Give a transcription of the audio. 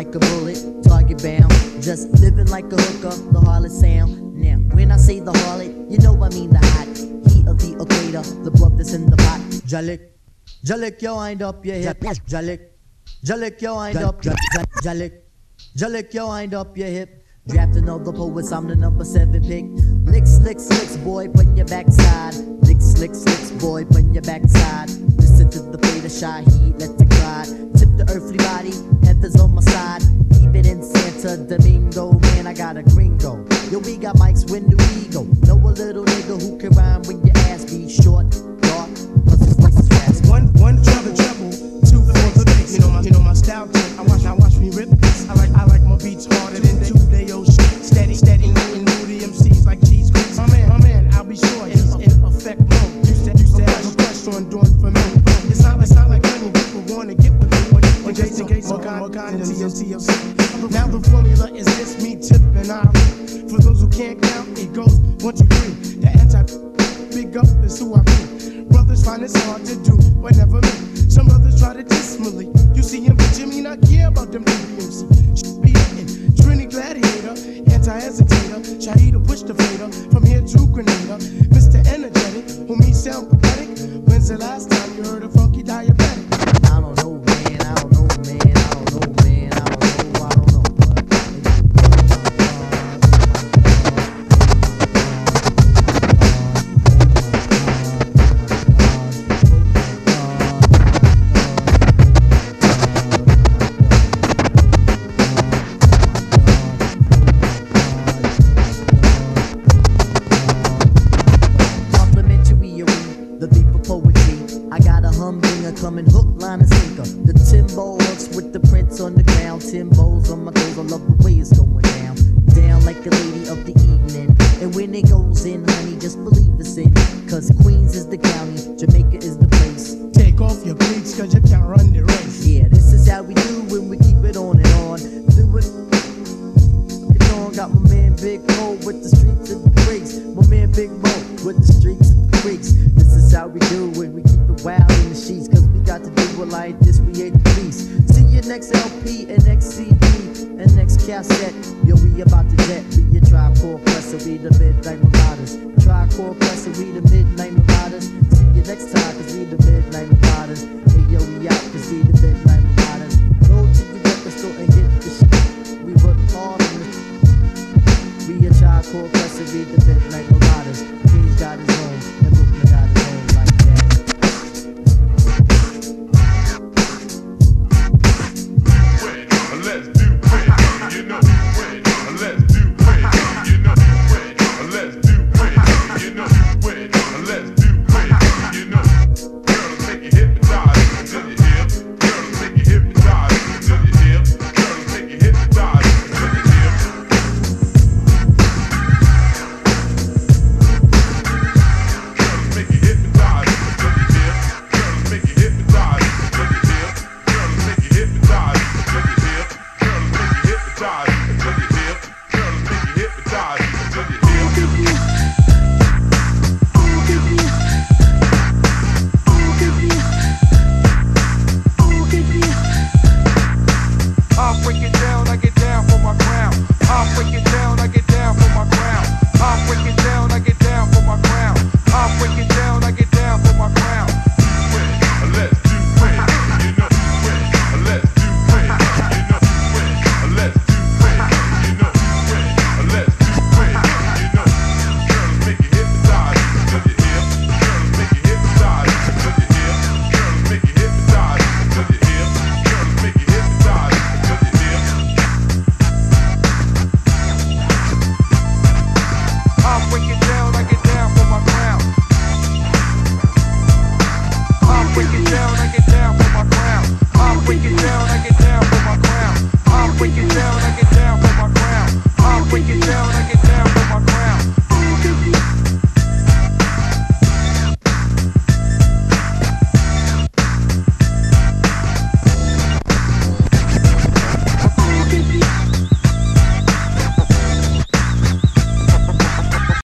like a bullet, target bound. Just living like a hooker, the harlot sound. Now, when I say the harlot, you know I mean the hot heat of the equator, the blood that's in the pot. Jalik, Jalik, yo, wind up your hip. Jalik, Jalik, yo, wind up. Jalik, Jalik, yo, wind up your hip. Drafting all the poets, I'm the number 7 pick. Licks, licks, licks, boy, put your backside. Licks, licks, licks, boy, put your backside. Listen to the fate of shy heat, let it glide. Tip the earthly body, heaven's on my side. Even in Santa Domingo, man, I got a gringo. Yo, we got mics, when do we go? Know a little nigga who can rhyme when your ass be short, dark, cause his voice is fast. One treble, two for the bass. You know my style, I watch me rip. I like my beats harder than 2-day-old shit. Steady, moving moody MCs like cheese grits. My man, I'll be sure he's in effect mode. Used to have a crush on doing for me. It's not like many people wanna get with me. When Jason Gates, Morgan, and TLC. Now the formula is this, me tipping out. For those who can't count, it goes 1, 2, 3. The anti-big up is who I be. Brothers find it's hard to do, but never me. Some brothers try to diss Malik. You see him, but Jimmy not care about them DBMC. Should be hitting. Trini Gladiator, anti-hesitator. Shahida push the fader from here to Grenada. Mr. Energetic, who me sound pathetic. When's the last time you heard a funky diabetic? I don't know, man, I don't know, man, I don't know, man, I don't know, I don't know. Coming hook, line, and sinker. The Timbo hooks with the prints on the ground. Timbos on my toes, I love the way it's going down. Down like the lady of the evening. And when it goes in, honey, just believe it's in. Cause Queens is the county, Jamaica is the place. Take off your cleats cause you can't run the race. Yeah, this is how we do when we keep it on and on. Do it. You know, got my man Big Mo with the streets of the breaks. My man Big Mo with the streets of the breaks. This is how we do when we keep it wild in the sheets. Cause we got to do it like this, we hate the police. See your next LP and next CD and next cassette. Yo, we about to jet. We a Tri-Core Pressor, we the Midnight Marauders. Tri-Core Pressor, we the Midnight Marauders. See you next time, cause we the Midnight Marauders. Hey yo, we out, cause we the Midnight Marauders. Go to